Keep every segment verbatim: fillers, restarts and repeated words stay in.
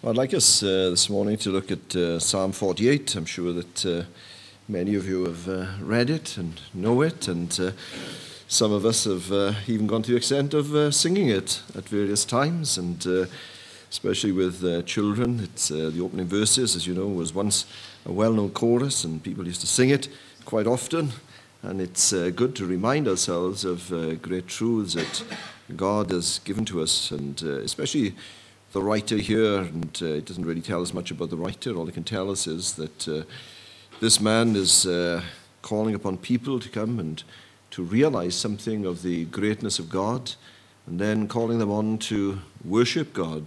Well, I'd like us uh, this morning to look at uh, Psalm forty-eight. I'm sure that uh, many of you have uh, read it and know it, and uh, some of us have uh, even gone to the extent of uh, singing it at various times, and uh, especially with uh, children. It's uh, the opening verses, as you know, was once a well-known chorus, and people used to sing it quite often, and it's uh, good to remind ourselves of uh, great truths that God has given to us, and uh, especially the writer here, and uh, it doesn't really tell us much about the writer. All it can tell us is that uh, this man is uh, calling upon people to come and to realize something of the greatness of God, and then calling them on to worship God.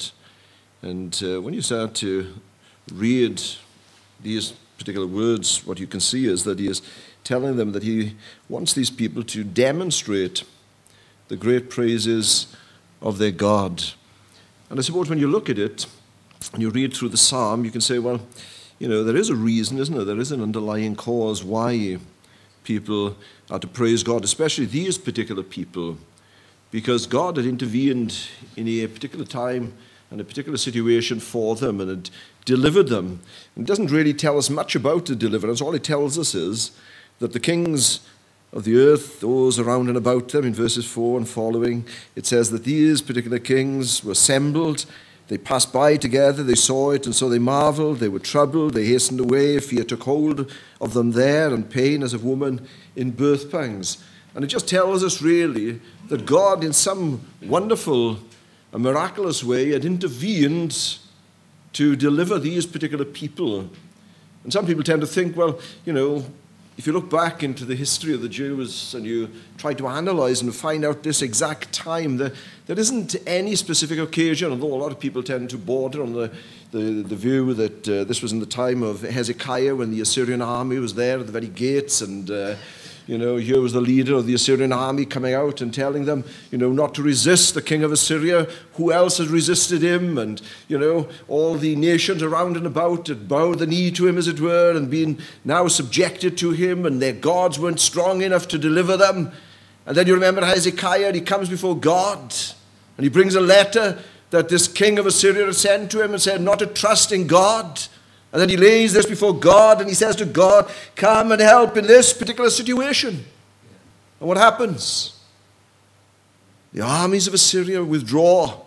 And uh, when you start to read these particular words, what you can see is that he is telling them that he wants these people to demonstrate the great praises of their God. And I suppose when you look at it and you read through the psalm, you can say, well, you know, there is a reason, isn't there? There is an underlying cause why people are to praise God, especially these particular people, because God had intervened in a particular time and a particular situation for them and had delivered them. And it doesn't really tell us much about the deliverance. All it tells us is that the kings of the earth, those around and about them, in verses four and following, it says that these particular kings were assembled, they passed by together, they saw it, and so they marveled, they were troubled, they hastened away, fear took hold of them there, and pain as of woman in birth pangs. And it just tells us really that God, in some wonderful and miraculous way, had intervened to deliver these particular people. And some people tend to think, well, you know, if you look back into the history of the Jews and you try to analyze and find out this exact time, there, there isn't any specific occasion, although a lot of people tend to border on the, the, the view that uh, this was in the time of Hezekiah when the Assyrian army was there at the very gates, and uh, you know, here was the leader of the Assyrian army coming out and telling them, you know, not to resist the king of Assyria. Who else has resisted him? And, you know, all the nations around and about had bowed the knee to him, as it were, and been now subjected to him, and their gods weren't strong enough to deliver them. And then you remember Hezekiah, and he comes before God, and he brings a letter that this king of Assyria had sent to him and said not to trust in God. And then he lays this before God, and he says to God, come and help in this particular situation. And what happens? The armies of Assyria withdraw.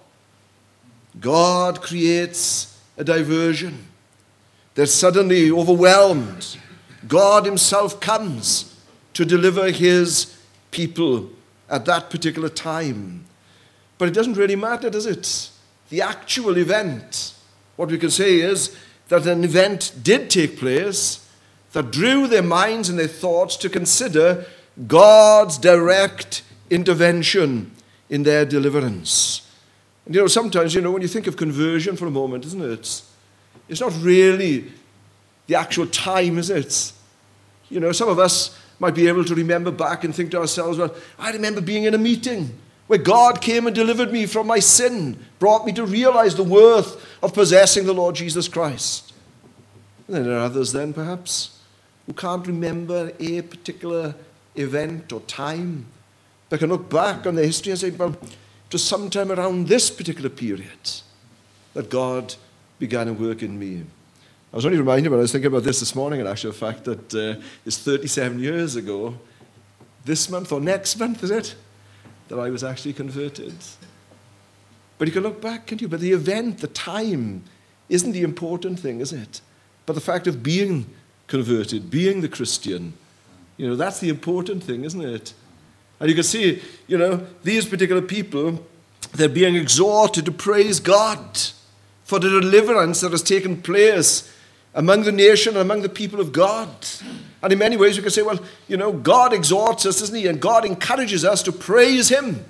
God creates a diversion. They're suddenly overwhelmed. God himself comes to deliver his people at that particular time. But it doesn't really matter, does it? The actual event, what we can say is that an event did take place that drew their minds and their thoughts to consider God's direct intervention in their deliverance. And you know, sometimes, you know, when you think of conversion for a moment, isn't it? It's not really the actual time, is it? You know, some of us might be able to remember back and think to ourselves, well, I remember being in a meeting where God came and delivered me from my sin, brought me to realize the worth of possessing the Lord Jesus Christ. And then there are others then, perhaps, who can't remember a particular event or time, but can look back on their history and say, well, it was sometime around this particular period that God began to work in me. I was only reminded when I was thinking about this this morning, and actually the fact that uh, it's thirty-seven years ago, this month or next month, is it, that I was actually converted. But you can look back, can't you? But the event, the time, isn't the important thing, is it? But the fact of being converted, being the Christian, you know, that's the important thing, isn't it? And you can see, you know, these particular people, they're being exhorted to praise God for the deliverance that has taken place among the nation and among the people of God. And in many ways we can say, well, you know, God exhorts us, doesn't he? And God encourages us to praise him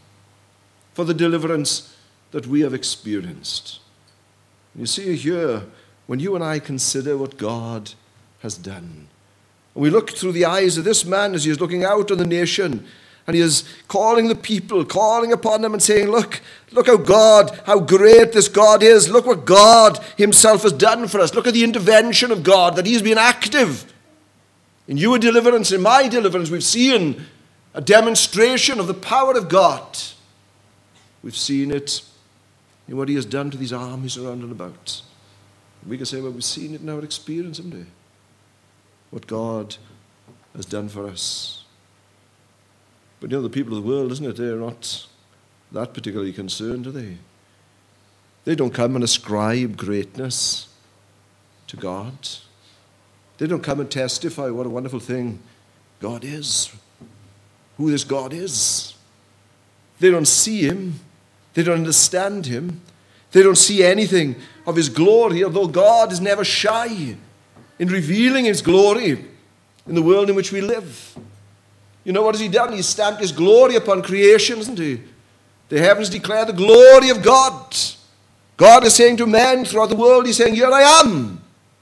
for the deliverance that we have experienced. And you see here, when you and I consider what God has done, and we look through the eyes of this man as he is looking out on the nation, and he is calling the people, calling upon them and saying, look, look how God, how great this God is. Look what God himself has done for us. Look at the intervention of God, that he's been active. In your deliverance, in my deliverance, we've seen a demonstration of the power of God. We've seen it in what he has done to these armies around and about. We can say, well, we've seen it in our experience someday. What God has done for us. But you know, the people of the world, isn't it? They're not that particularly concerned, are they? They don't come and ascribe greatness to God. They don't come and testify what a wonderful thing God is, who this God is. They don't see him. They don't understand him. They don't see anything of his glory, although God is never shy in revealing his glory in the world in which we live. You know, what has he done? He's stamped his glory upon creation, isn't he? The heavens declare the glory of God. God is saying to men throughout the world, he's saying, here I am.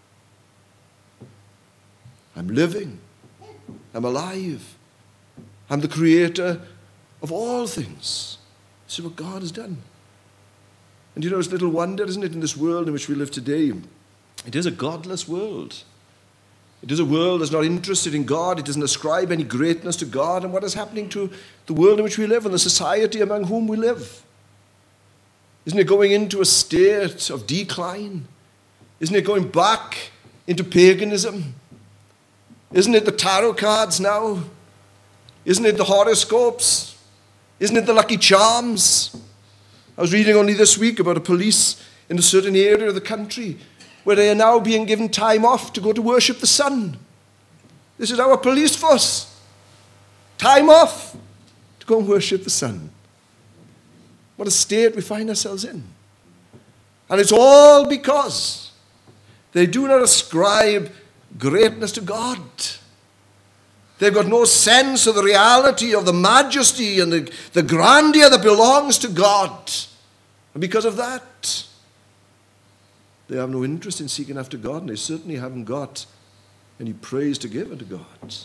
I'm living. I'm alive. I'm the creator of all things. This is what God has done. And you know, it's little wonder, isn't it, in this world in which we live today. It is a godless world. It is a world that's not interested in God. It doesn't ascribe any greatness to God. And what is happening to the world in which we live and the society among whom we live? Isn't it going into a state of decline? Isn't it going back into paganism? Isn't it the tarot cards now? Isn't it the horoscopes? Isn't it the lucky charms? I was reading only this week about a police in a certain area of the country where they are now being given time off to go to worship the sun. This is our police force. Time off to go and worship the sun. What a state we find ourselves in. And it's all because they do not ascribe greatness to God. They've got no sense of the reality of the majesty and the, the grandeur that belongs to God. And because of that, they have no interest in seeking after God, and they certainly haven't got any praise to give unto God.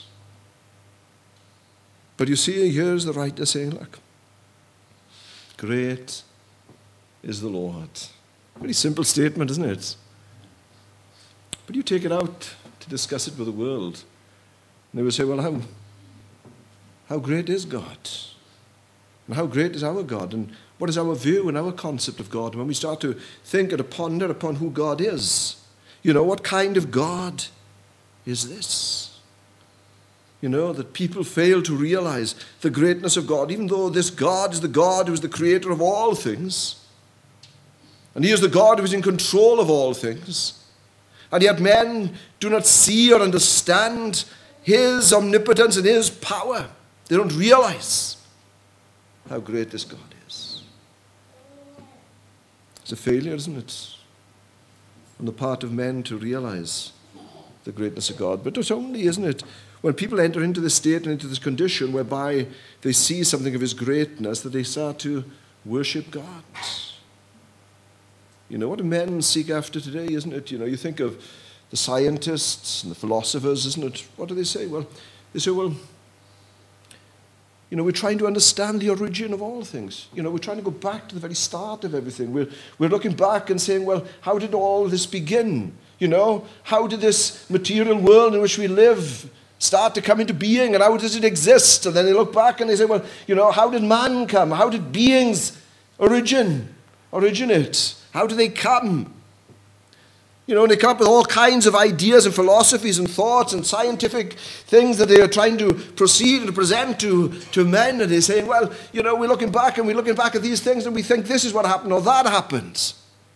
But you see, here's the writer saying, look, great is the Lord. Very simple statement, isn't it? But you take it out to discuss it with the world, and they will say, well, how, how great is God? And how great is our God? And what is our view and our concept of God? When we start to think and to ponder upon who God is, you know, what kind of God is this? You know, that people fail to realize the greatness of God, even though this God is the God who is the creator of all things. And he is the God who is in control of all things. And yet men do not see or understand his omnipotence and his power. They don't realize how great this God is. It's a failure, isn't it, on the part of men to realize the greatness of God. But it's only, isn't it, when people enter into this state and into this condition whereby they see something of his greatness that they start to worship God. You know, what do men seek after today, isn't it? You know, you think of the scientists and the philosophers, isn't it? What do they say? Well, they say, well, you know, we're trying to understand the origin of all things. You know, we're trying to go back to the very start of everything. We're, we're looking back and saying, well, how did all this begin? You know, how did this material world in which we live start to come into being, and how does it exist? And then they look back and they say, well, you know, how did man come? How did beings origin, originate? How do they come? You know, and they come up with all kinds of ideas and philosophies and thoughts and scientific things that they are trying to proceed and present to, to men. And they're saying, well, you know, we're looking back and we're looking back at these things and we think this is what happened or that happened.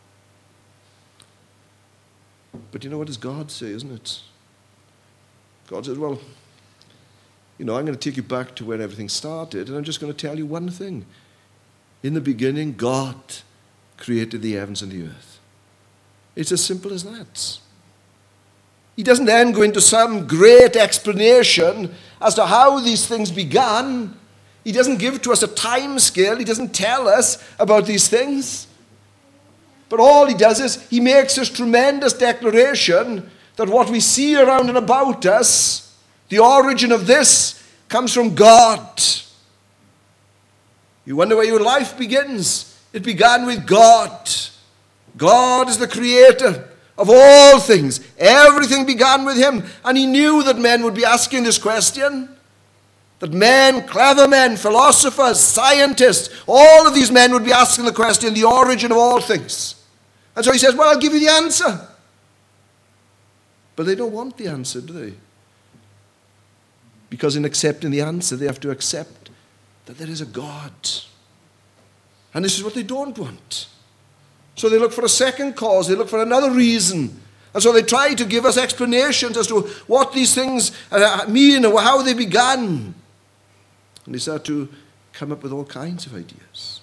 But you know, what does God say, isn't it? God says, well, you know, I'm going to take you back to where everything started, and I'm just going to tell you one thing. In the beginning, God created the heavens and the earth. It's as simple as that. He doesn't then go into some great explanation as to how these things began. He doesn't give to us a time scale. He doesn't tell us about these things. But all he does is he makes this tremendous declaration that what we see around and about us, the origin of this, comes from God. You wonder where your life begins. It began with God. God is the creator of all things. Everything began with him. And he knew that men would be asking this question, that men, clever men, philosophers, scientists, all of these men would be asking the question, the origin of all things. And so he says, well, I'll give you the answer. But they don't want the answer, do they? Because in accepting the answer, they have to accept that there is a God. And this is what they don't want. So they look for a second cause. They look for another reason. And so they try to give us explanations as to what these things mean and how they began. And they start to come up with all kinds of ideas.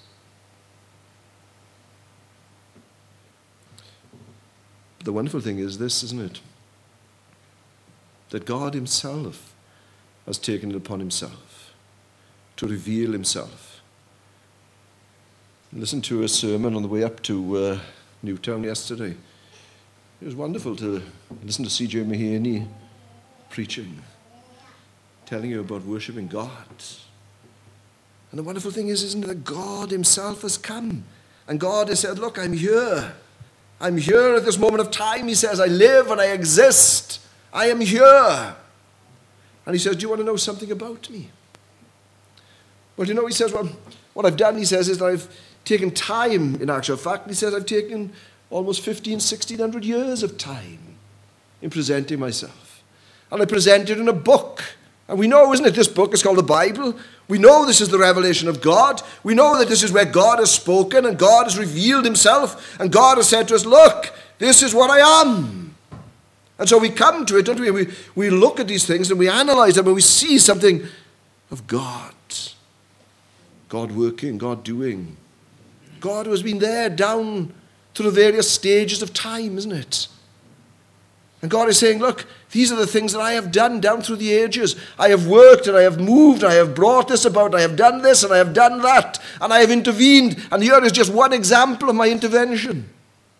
But the wonderful thing is this, isn't it? That God himself has taken it upon himself to reveal himself. Listen to a sermon on the way up to uh, Newtown yesterday. It was wonderful to listen to C J Mahaney preaching, telling you about worshiping God. And the wonderful thing is, isn't it, that God himself has come. And God has said, look, I'm here. I'm here at this moment of time. He says, I live and I exist. I am here. And he says, do you want to know something about me? Well, you know, he says, well, what I've done, he says, is that I've taken time, in actual fact. He says, I've taken almost fifteen, sixteen hundred years of time in presenting myself. And I present it in a book. And we know, isn't it, this book is called the Bible. We know this is the revelation of God. We know that this is where God has spoken and God has revealed himself. And God has said to us, look, this is what I am. And so we come to it, don't we? We, we look at these things and we analyze them and we see something of God. God working, God doing. God who has been there down through the various stages of time, isn't it? And God is saying, look, these are the things that I have done down through the ages. I have worked and I have moved, I have brought this about, I have done this and I have done that, and I have intervened. And here is just one example of my intervention.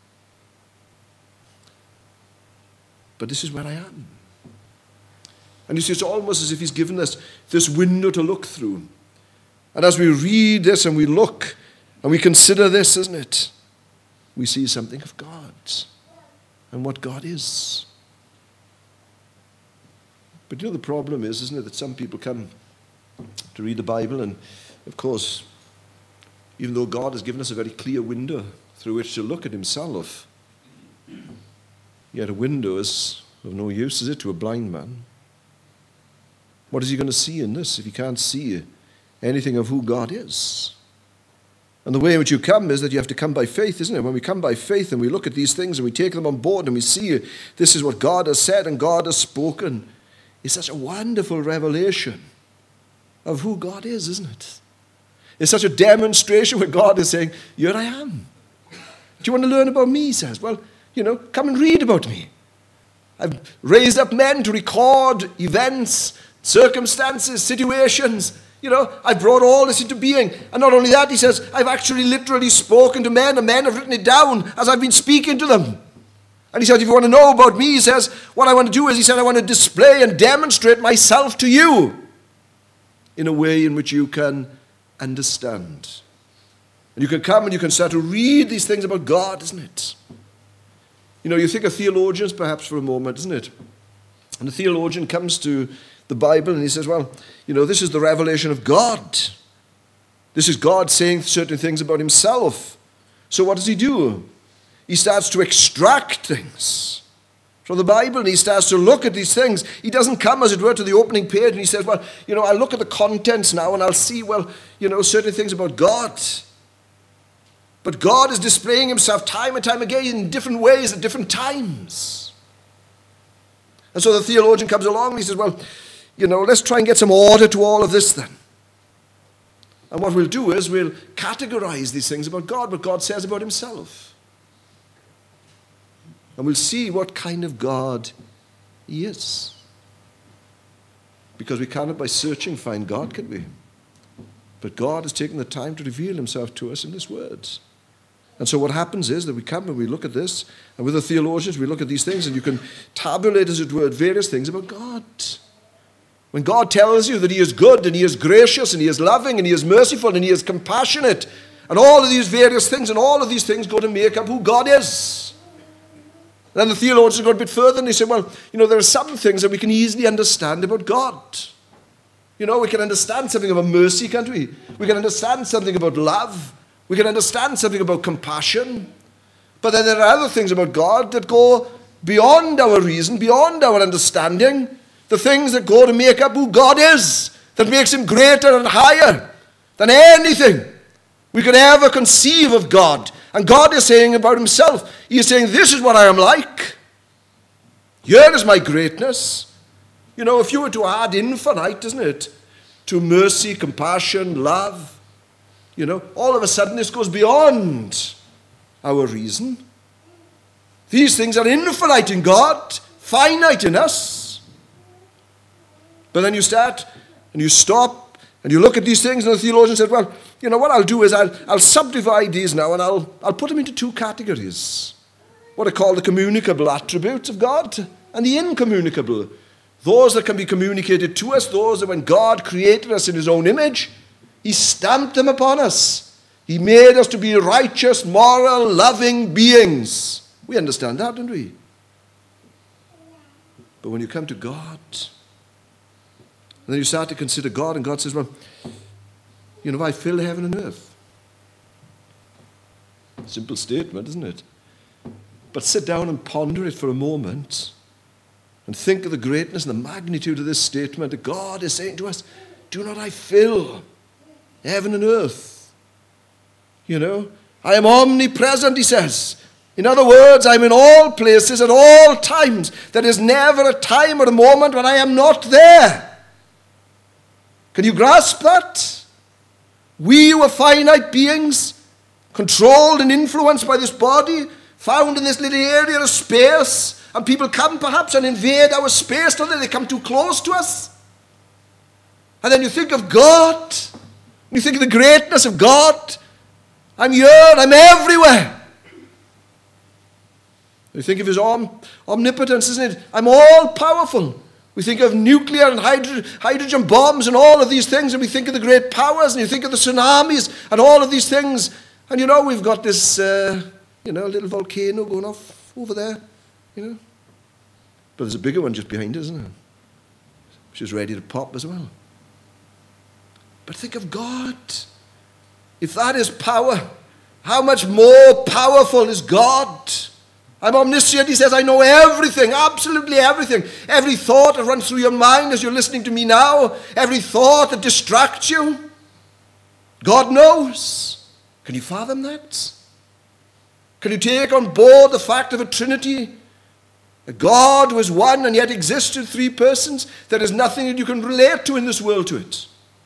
But this is where I am. And you see, it's almost as if he's given us this window to look through. And as we read this and we look and we consider this, isn't it? We see something of God and what God is. But you know, the problem is, isn't it, that some people come to read the Bible, and of course, even though God has given us a very clear window through which to look at himself, yet a window is of no use, is it, to a blind man? What is he going to see in this if he can't see anything of who God is? And the way in which you come is that you have to come by faith, isn't it? When we come by faith and we look at these things and we take them on board and we see this is what God has said and God has spoken, it's such a wonderful revelation of who God is, isn't it? It's such a demonstration where God is saying, here I am. Do you want to learn about me? He says, well, you know, come and read about me. I've raised up men to record events, circumstances, situations. You know, I brought all this into being. And not only that, he says, I've actually literally spoken to men, and men have written it down as I've been speaking to them. And he said, if you want to know about me, he says, what I want to do is, he said, I want to display and demonstrate myself to you in a way in which you can understand. And you can come and you can start to read these things about God, isn't it? You know, you think of theologians perhaps for a moment, isn't it? And the theologian comes to the Bible and he says, well, you know, this is the revelation of God. This is God saying certain things about himself. So what does he do? He starts to extract things from the Bible, and he starts to look at these things. He doesn't come, as it were, to the opening page and he says, well, you know, I'll look at the contents now and I'll see, well, you know, certain things about God. But God is displaying himself time and time again in different ways at different times. And so the theologian comes along and he says, well, you know, let's try and get some order to all of this then. And what we'll do is we'll categorize these things about God, what God says about himself. And we'll see what kind of God he is. Because we cannot by searching find God, can we? But God has taken the time to reveal himself to us in his words. And so what happens is that we come and we look at this, and with the theologians we look at these things, and you can tabulate, as it were, various things about God. When God tells you that he is good, and he is gracious, and he is loving, and he is merciful, and he is compassionate, and all of these various things, and all of these things go to make up who God is. And then the theologians go a bit further and they say, well, you know, there are some things that we can easily understand about God. You know, we can understand something about mercy, can't we? We can understand something about love. We can understand something about compassion. But then there are other things about God that go beyond our reason, beyond our understanding. The things that go to make up who God is, that makes him greater and higher than anything we could ever conceive of God. And God is saying about himself, he is saying, this is what I am like. Here is my greatness. You know, if you were to add infinite, isn't it, to mercy, compassion, love, you know, all of a sudden this goes beyond our reason. These things are infinite in God, finite in us. But then you start and you stop and you look at these things, and the theologian said, well, you know, what I'll do is I'll, I'll subdivide these now, and I'll, I'll put them into two categories. What are called the communicable attributes of God and the incommunicable. Those that can be communicated to us, those that when God created us in his own image, he stamped them upon us. He made us to be righteous, moral, loving beings. We understand that, don't we? But when you come to God, and then you start to consider God, and God says, well, you know, I fill heaven and earth. Simple statement, isn't it? But sit down and ponder it for a moment and think of the greatness and the magnitude of this statement that God is saying to us, do not I fill heaven and earth? You know, I am omnipresent, he says. In other words, I'm in all places at all times. There is never a time or a moment when I am not there. Can you grasp that? We were finite beings, controlled and influenced by this body, found in this little area of space, and people come perhaps and invade our space till they come too close to us. And then you think of God, you think of the greatness of God. I'm here, I'm everywhere. You think of his om- omnipotence, isn't it? I'm all powerful. We think of nuclear and hydro- hydrogen bombs and all of these things, and we think of the great powers, and you think of the tsunamis and all of these things. And you know, we've got this, uh, you know, little volcano going off over there, you know. But there's a bigger one just behind us, isn't there? Which is ready to pop as well. But think of God. If that is power, how much more powerful is God? I'm omniscient, he says, I know everything, absolutely everything. Every thought that runs through your mind as you're listening to me now, every thought that distracts you, God knows. Can you fathom that? Can you take on board the fact of a Trinity? A God who is one and yet exists in three persons? There is nothing that you can relate to in this world to it.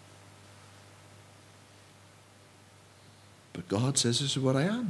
But God says, this is what I am.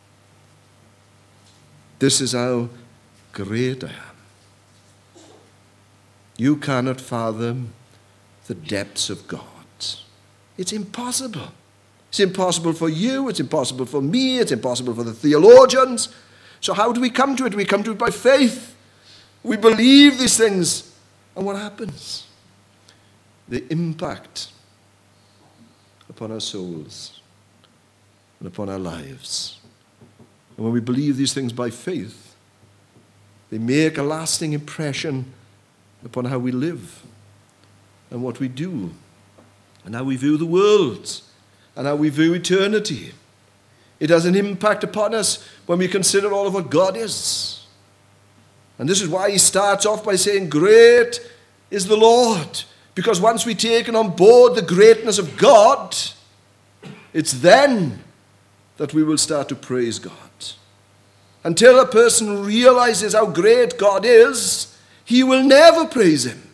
This is how great I am. You cannot fathom the depths of God. It's impossible. It's impossible for you. It's impossible for me. It's impossible for the theologians. So how do we come to it? We come to it by faith. We believe these things. And what happens? They impact upon our souls and upon our lives. And when we believe these things by faith, they make a lasting impression upon how we live and what we do and how we view the world and how we view eternity. It has an impact upon us when we consider all of what God is. And this is why he starts off by saying, great is the Lord. Because once we've taken on board the greatness of God, it's then that we will start to praise God. Until a person realizes how great God is, he will never praise him.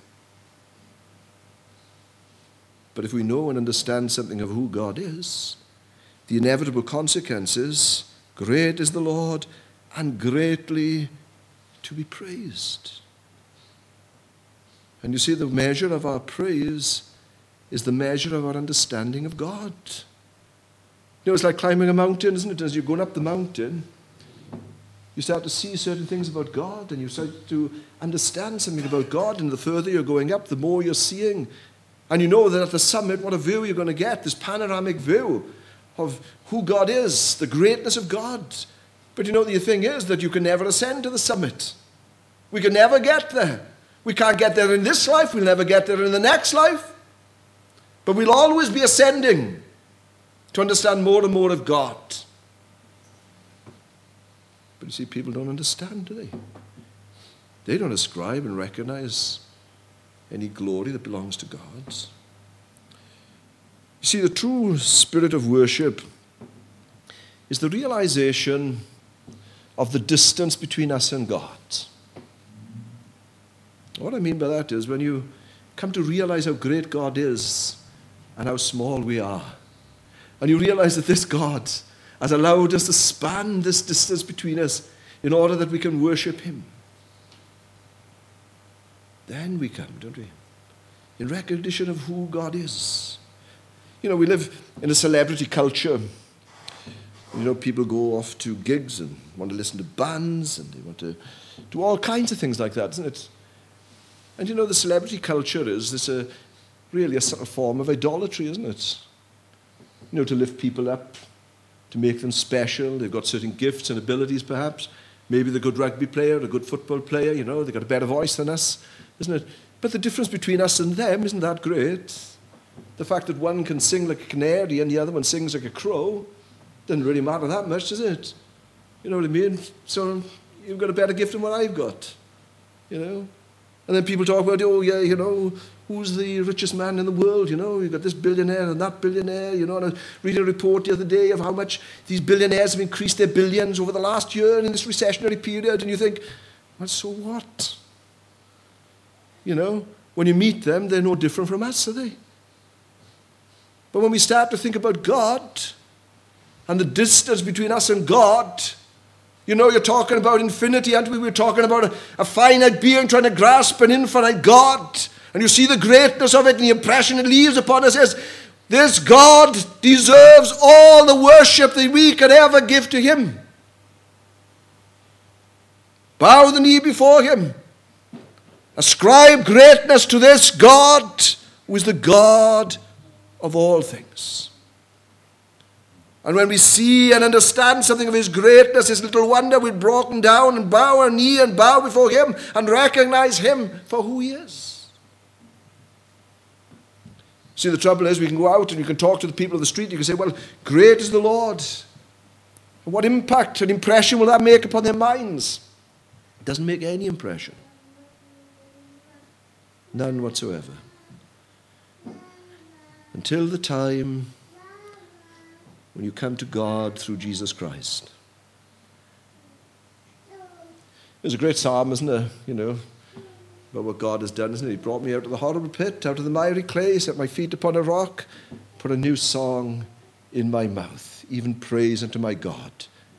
But if we know and understand something of who God is, the inevitable consequence is, great is the Lord and greatly to be praised. And you see, the measure of our praise is the measure of our understanding of God. You know, it's like climbing a mountain, isn't it? As you're going up the mountain, you start to see certain things about God, and you start to understand something about God, and the further you're going up, the more you're seeing. And you know that at the summit, what a view you're going to get, this panoramic view of who God is, the greatness of God. But you know, the thing is that you can never ascend to the summit. We can never get there. We can't get there in this life. We'll never get there in the next life. But we'll always be ascending to understand more and more of God. But you see, people don't understand, do they? They don't ascribe and recognize any glory that belongs to God. You see, the true spirit of worship is the realization of the distance between us and God. What I mean by that is when you come to realize how great God is and how small we are, and you realize that this God has allowed us to span this distance between us in order that we can worship him. Then we come, don't we? In recognition of who God is. You know, we live in a celebrity culture. You know, people go off to gigs and want to listen to bands and they want to do all kinds of things like that, isn't it? And you know, the celebrity culture is this a really a sort of form of idolatry, isn't it? You know, to lift people up, to make them special. They've got certain gifts and abilities, perhaps. Maybe they're a good rugby player, a good football player, you know, they've got a better voice than us, isn't it? But the difference between us and them isn't that great. The fact that one can sing like a canary and the other one sings like a crow doesn't really matter that much, does it? You know what I mean? So you've got a better gift than what I've got, you know? And then people talk about, oh, yeah, you know, who's the richest man in the world, you know? You've got this billionaire and that billionaire, you know. And I was reading a report the other day of how much these billionaires have increased their billions over the last year in this recessionary period. And you think, well, so what? You know, when you meet them, they're no different from us, are they? But when we start to think about God and the distance between us and God, you know, you're talking about infinity, aren't we? We're talking about a, a finite being trying to grasp an infinite God. And you see the greatness of it and the impression it leaves upon us is, this God deserves all the worship that we can ever give to him. Bow the knee before him. Ascribe greatness to this God who is the God of all things. And when we see and understand something of his greatness, his little wonder, we're broken down and bow our knee and bow before him and recognize him for who he is. See, the trouble is we can go out and you can talk to the people of the street. You can say, well, great is the Lord. And what impact and impression will that make upon their minds? It doesn't make any impression. None whatsoever. Until the time when you come to God through Jesus Christ. There's a great psalm, isn't there? You know, about what God has done, isn't it? He brought me out of the horrible pit, out of the miry clay, set my feet upon a rock, put a new song in my mouth, even praise unto my God.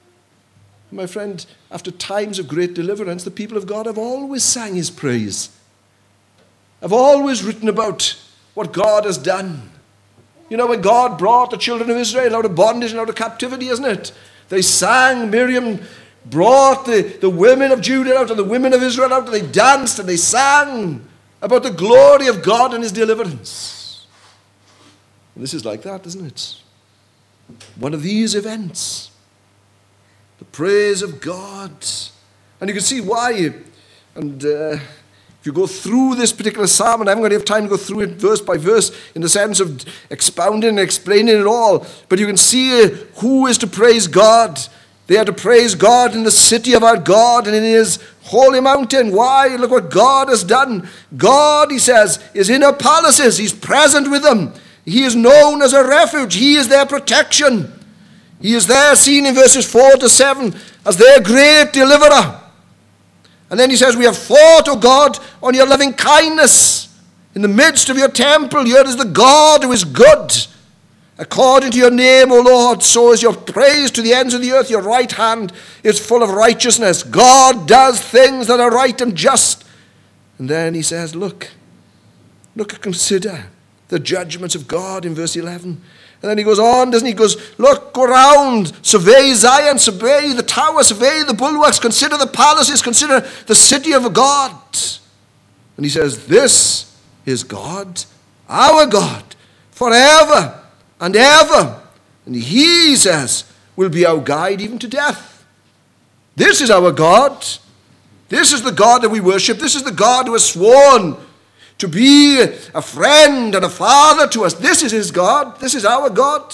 My friend, after times of great deliverance, the people of God have always sang his praise. Have always written about what God has done. You know, when God brought the children of Israel out of bondage and out of captivity, isn't it? They sang, Miriam brought the, the women of Judah out and the women of Israel out, and they danced and they sang about the glory of God and his deliverance. And this is like that, isn't it? One of these events. The praise of God. And you can see why. And uh, if you go through this particular psalm, and I'm going to have time to go through it verse by verse in the sense of expounding and explaining it all, but you can see who is to praise God. They are to praise God in the city of our God and in his holy mountain. Why? Look what God has done. God, he says, is in our palaces. He's present with them. He is known as a refuge. He is their protection. He is there seen in verses four to seven as their great deliverer. And then he says, we have fought, O God, on your loving kindness. In the midst of your temple, here is the God who is good. According to your name, O Lord, so is your praise to the ends of the earth. Your right hand is full of righteousness. God does things that are right and just. And then he says, look, look and consider the judgments of God in verse eleven. And then he goes on, doesn't he? He goes, look, go around, survey Zion, survey the tower, survey the bulwarks, consider the palaces, consider the city of God. And he says, this is God, our God, forever and ever. And he says, will be our guide even to death. This is our God. This is the God that we worship. This is the God who has sworn to be a friend and a father to us. This is his God. This is our God.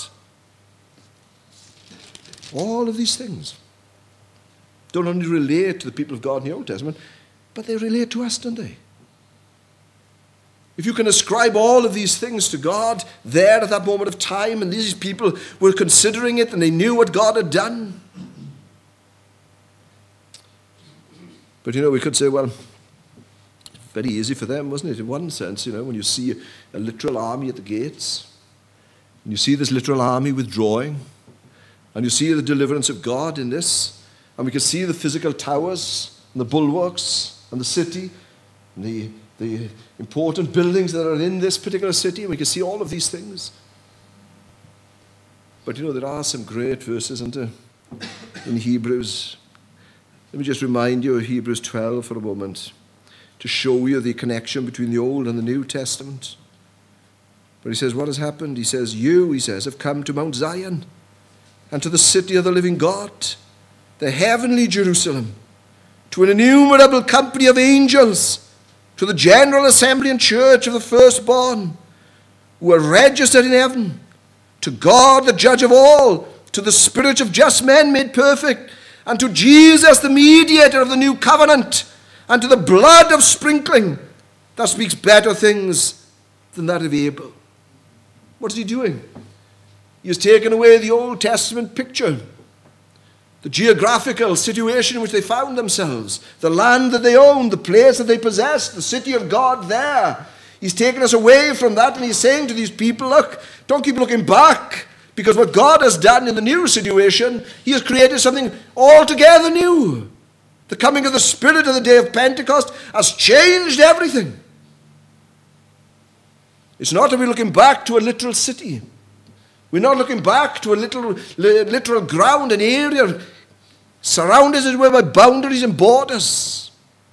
All of these things don't only relate to the people of God in the Old Testament, but they relate to us, don't they? If you can ascribe all of these things to God there at that moment of time, and these people were considering it and they knew what God had done. But you know, we could say, well, very easy for them, wasn't it? In one sense, you know, when you see a literal army at the gates, and you see this literal army withdrawing, and you see the deliverance of God in this, and we can see the physical towers, and the bulwarks, and the city, and the, the important buildings that are in this particular city, and we can see all of these things. But you know, there are some great verses, isn't there, in Hebrews. Let me just remind you of Hebrews twelve for a moment, to show you the connection between the Old and the New Testament. But he says, what has happened? He says, you, he says, have come to Mount Zion and to the city of the living God, the heavenly Jerusalem, to an innumerable company of angels, to the general assembly and church of the firstborn, who are registered in heaven, to God, the judge of all, to the spirits of just men made perfect, and to Jesus, the mediator of the new covenant, and to the blood of sprinkling that speaks better things than that of Abel. What is he doing? He has taken away the Old Testament picture, the geographical situation in which they found themselves, the land that they owned, the place that they possessed, the city of God there. He's taken us away from that, and he's saying to these people, look, don't keep looking back, because what God has done in the new situation, he has created something altogether new. The coming of the Spirit of the day of Pentecost has changed everything. It's not that we're looking back to a literal city. We're not looking back to a little, literal ground, an area surrounded as it were by boundaries and borders.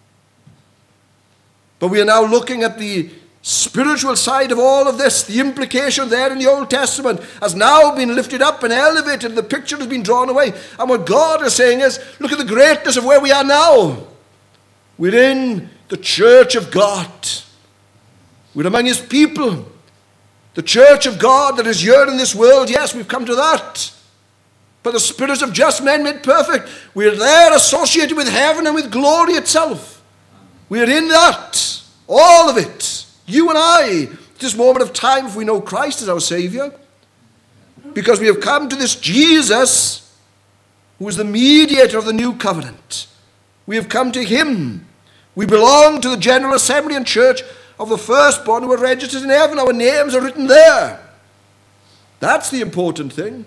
But we are now looking at the spiritual side of all of this. The implication there in the Old Testament has now been lifted up and elevated. The picture has been drawn away. And what God is saying is, look at the greatness of where we are now. We're in the church of God. We're among his people. The church of God that is here in this world, yes, we've come to that. But the spirits of just men made perfect, we're there associated with heaven and with glory itself. We're in that. All of it. You and I, at this moment of time, if we know Christ as our Savior, because we have come to this Jesus, who is the mediator of the new covenant. We have come to him. We belong to the general assembly and church of the firstborn who are registered in heaven. Our names are written there. That's the important thing.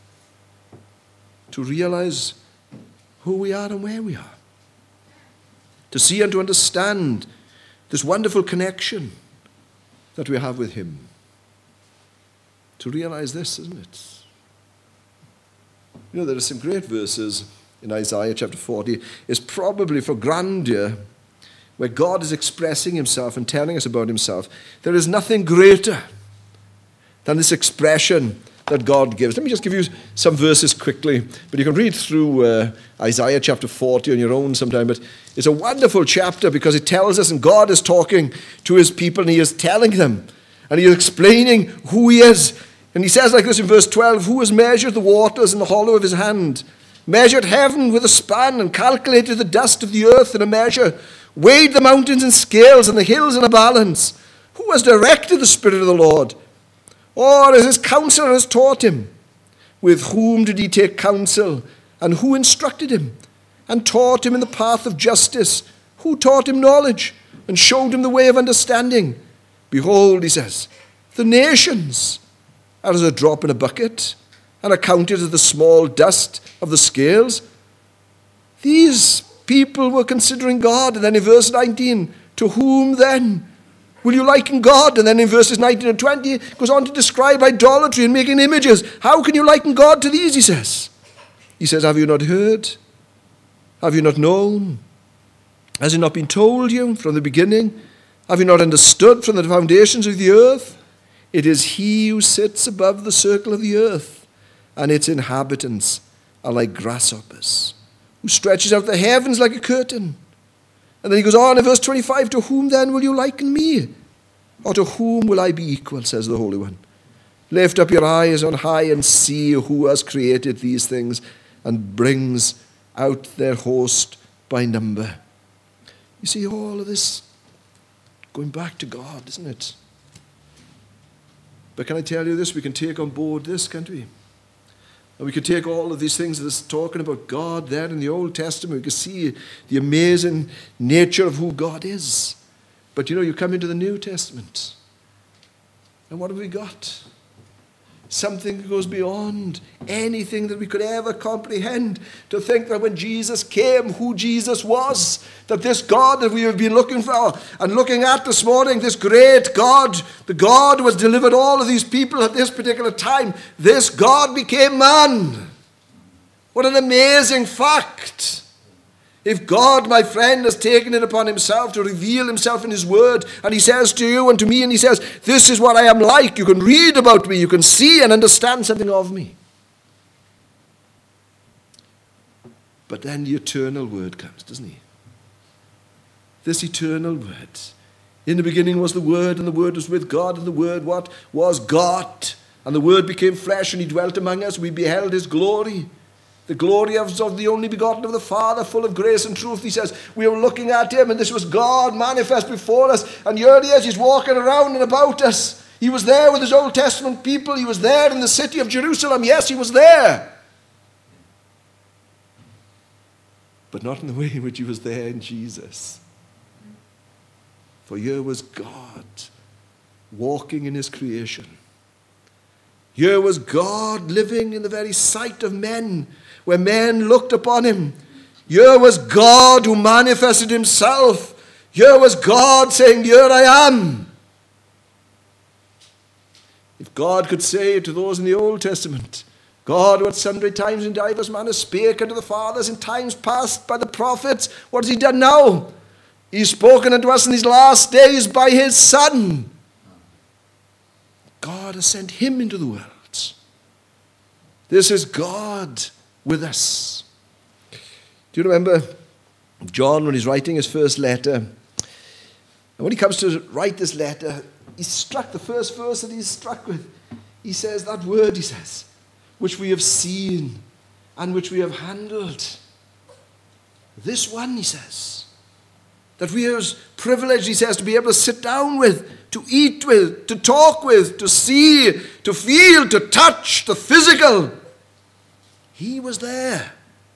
To realize who we are and where we are. To see and to understand this wonderful connection that we have with him. To realize this, isn't it? You know, there are some great verses in Isaiah chapter forty. It's probably for grandeur, where God is expressing himself and telling us about himself. There is nothing greater than this expression that God gives. Let me just give you some verses quickly, but you can read through uh, Isaiah chapter forty on your own sometime. But it's a wonderful chapter because it tells us, and God is talking to his people, and he is telling them, and he is explaining who he is. And he says like this in verse twelve, who has measured the waters in the hollow of his hand, measured heaven with a span, and calculated the dust of the earth in a measure, weighed the mountains in scales and the hills in a balance? Who has directed the Spirit of the Lord? Or as his counselor has taught him? With whom did he take counsel? And who instructed him? And taught him in the path of justice? Who taught him knowledge? And showed him the way of understanding? Behold, he says, the nations are as a drop in a bucket, and are counted as the small dust of the scales. These people were considering God. And then in verse nineteen, to whom then will you liken God? And then in verses nineteen and twenty, it goes on to describe idolatry and making images. How can you liken God to these, he says. He says, have you not heard? Have you not known? Has it not been told you from the beginning? Have you not understood from the foundations of the earth? It is he who sits above the circle of the earth, and its inhabitants are like grasshoppers, who stretches out the heavens like a curtain. And then he goes on in verse twenty-five, to whom then will you liken me? Or to whom will I be equal, says the Holy One? Lift up your eyes on high and see who has created these things and brings out their host by number. You see, all of this going back to God, isn't it? But can I tell you this? We can take on board this, can't we? And we can take all of these things that's talking about God there in the Old Testament. We can see the amazing nature of who God is. But you know, you come into the New Testament, and what have we got? Something that goes beyond anything that we could ever comprehend. To think that when Jesus came, who Jesus was, that this God that we have been looking for and looking at this morning, this great God, the God who has delivered all of these people at this particular time, this God became man. What an amazing fact. If God, my friend, has taken it upon himself to reveal himself in his word, and he says to you and to me, and he says, this is what I am like. You can read about me. You can see and understand something of me. But then the eternal word comes, doesn't he? This eternal word. In the beginning was the Word, and the Word was with God, and the Word what? Was God. And the Word became flesh, and he dwelt among us. We beheld his glory. The glory of the only begotten of the Father, full of grace and truth. He says, we were looking at him, and this was God manifest before us. And here he is, he's walking around and about us. He was there with his Old Testament people. He was there in the city of Jerusalem. Yes, he was there. But not in the way in which he was there in Jesus. For here was God walking in his creation. Here was God living in the very sight of men, where men looked upon him. Here was God who manifested himself. Here was God saying, here I am. If God could say to those in the Old Testament, God who at sundry times in divers manners spake unto the fathers in times past by the prophets, what has he done now? He's spoken unto us in these last days by his Son. God has sent him into the world. This is God with us. Do you remember John when he's writing his first letter? And when he comes to write this letter, he's struck, the first verse that he's struck with, he says that word, he says, which we have seen and which we have handled. This one, he says, that we are privileged, he says, to be able to sit down with, to eat with, to talk with, to see, to feel, to touch, the physical. He was there.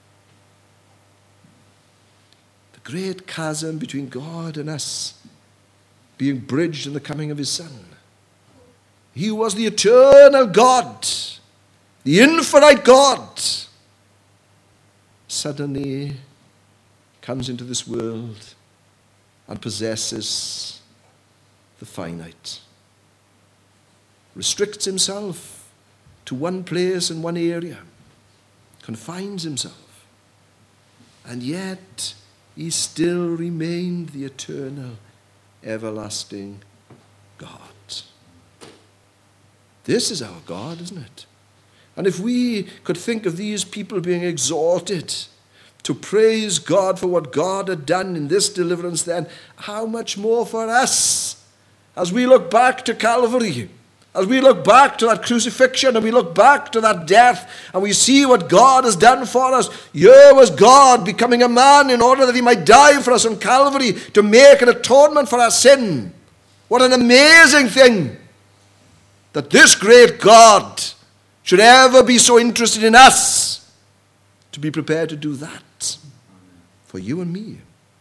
The great chasm between God and us being bridged in the coming of his Son. He was the eternal God, the infinite God. Suddenly comes into this world and possesses the finite. Restricts himself to one place and one area. Confines himself. And yet he still remained the eternal, everlasting God. This is our God, isn't it? And if we could think of these people being exalted to praise God for what God had done in this deliverance, then how much more for us as we look back to Calvary, as we look back to that crucifixion and we look back to that death and we see what God has done for us. Here was God becoming a man in order that he might die for us on Calvary to make an atonement for our sin. What an amazing thing that this great God should ever be so interested in us to be prepared to do that for you and me.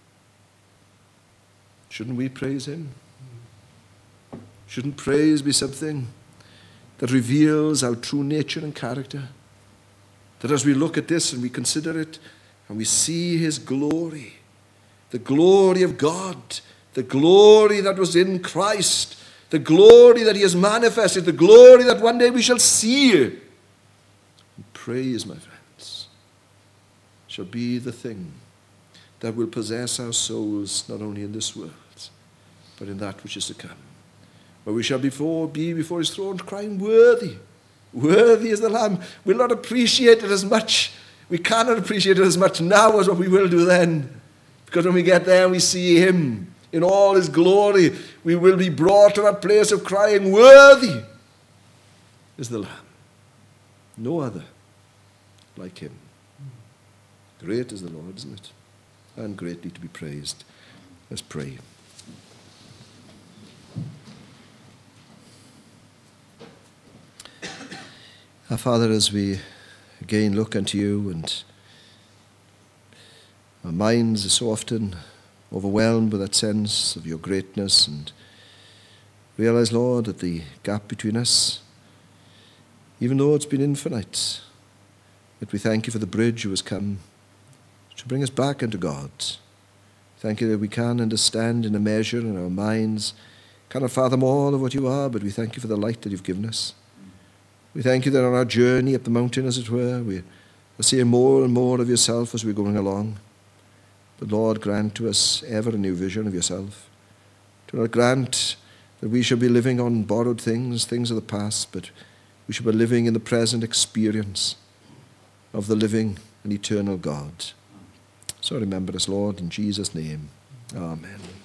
Shouldn't we praise him? Shouldn't praise be something that reveals our true nature and character? That as we look at this and we consider it and we see his glory, the glory of God, the glory that was in Christ, the glory that he has manifested, the glory that one day we shall see. And praise, my friends, shall be the thing that will possess our souls not only in this world, but in that which is to come. Where we shall before, be before his throne crying, worthy, worthy is the Lamb. We'll not appreciate it as much. We cannot appreciate it as much now as what we will do then. Because when we get there and we see him in all his glory, we will be brought to that place of crying, worthy is the Lamb. No other like him. Great is the Lord, isn't it? And greatly to be praised. Let's pray. Our Father, as we again look unto you, and our minds are so often overwhelmed with that sense of your greatness, and realize, Lord, that the gap between us, even though it's been infinite, that we thank you for the bridge who has come to bring us back unto God. Thank you that we can understand in a measure in our minds, cannot fathom all of what you are, but we thank you for the light that you've given us. We thank you that on our journey up the mountain, as it were, we are seeing more and more of yourself as we're going along. But Lord, grant to us ever a new vision of yourself. Do not grant that we shall be living on borrowed things, things of the past, but we shall be living in the present experience of the living and eternal God. So remember us, Lord, in Jesus' name. Amen.